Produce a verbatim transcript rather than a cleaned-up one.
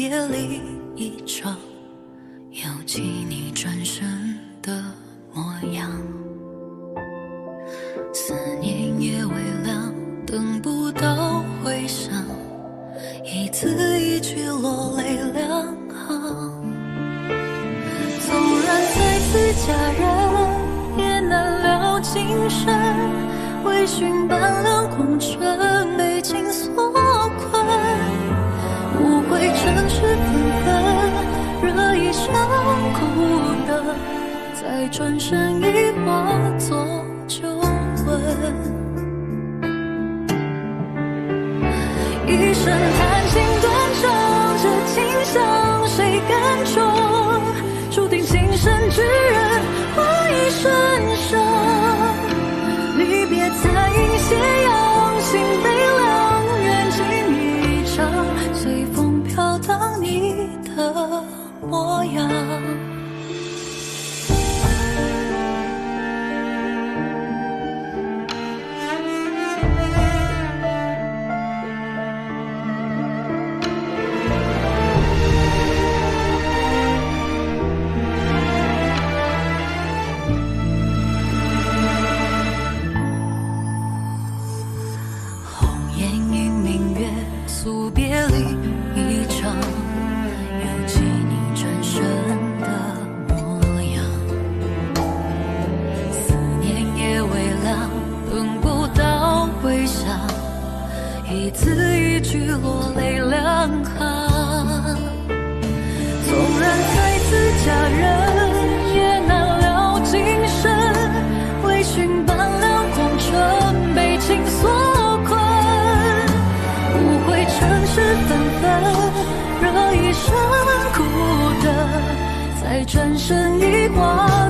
别离一场，犹记你转身的模样。思念也微凉，等不到回响，一字一句落泪两行。纵然再次佳人，也难料今生。微醺半两红尘，被情所困。误会尘世纷纷，惹一生苦等，再转身已化作旧闻。一生叹情断肠，这情向谁甘衷？注定今生之人，花一瞬生。离别残影斜阳，心悲凉，缘尽一场，随风飘荡你的模样。诉别离一场，犹记你转身的模样。思念也微凉，等不到回响，一字一句落泪两行。纵然再次佳人，也难料今生。微醺半两红尘，被情所尘世纷纷，惹一生苦等，再转身已化